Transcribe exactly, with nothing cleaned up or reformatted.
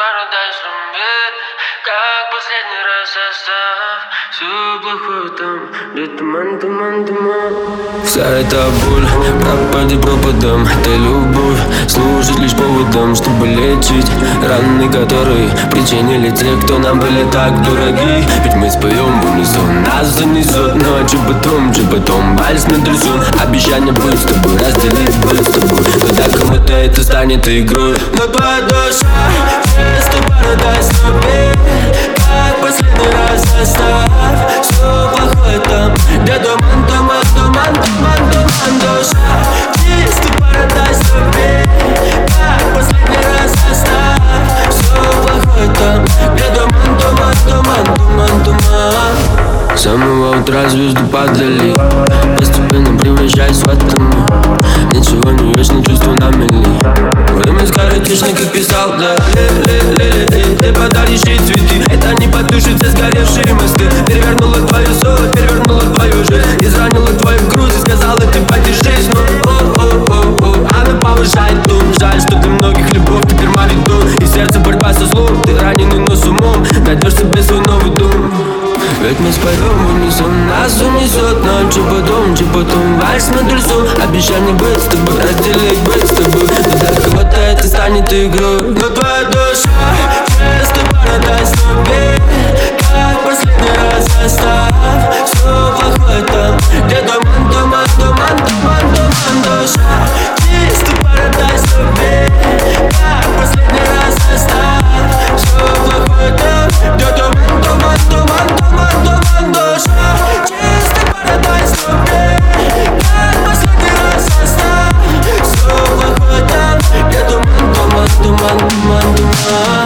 Paradise Rumbe, как последний раз оставь все плохое там, где туман, туман, туман. Вся эта боль, пропади пропадом. Эта любовь служит лишь поводом, чтобы лечить раны, которые причинили те, кто нам были так дороги. Ведь мы споем в унисон, нас занесет. Ну а че потом, че потом, вальс натрясен. Обещание быть с тобой, разделить быть с тобой. Но для кого-то это станет игрой. Но твоя душа чисто Paradise Rumbe, как последний раз оставь все плохое там, где туман, туман, туман, туман, туман. Душа чисто Paradise Rumbe, как последний раз оставь все плохое там, где туман, туман, туман, туман, туман. С самого утра звезды падали, постепенно превращаясь в атомы. Ничего не вечно, чувства на мели. Время скоротечно, как писал, да. Ле-ле-ле-ле, ты подаришь ей цветы. Это не потушится сгоревшие мосты. Перевернула твою соль, перевернула твою жизнь. Изранила твою грудь и сказала, ты подержись. Но о-о-о-о, она повышает тон. Жаль, что ты многих любовь, теперь мавитон. И сердце борьба со злом, ты раненый, но с умом найдешь себе свой новый дом. Ведь мы споем в унисон, нас унесет. Но че потом, че потом, вальс на трясу. Обещание быть с тобой, разделить быть с тобой. Но для кого-то это станет игрой. Но твоя душа чисто Paradise Rumbe, как последний раз оставь все плохое там, где туман, туман, туман, туман, туман. Душа чисто Paradise Rumbe, как последний раз оставь все плохое там, где туман, туман, туман, туман, туман. Душа чисто Paradise Rumbe, как последний раз оставь все плохое там, где туман, туман, туман, туман, туман.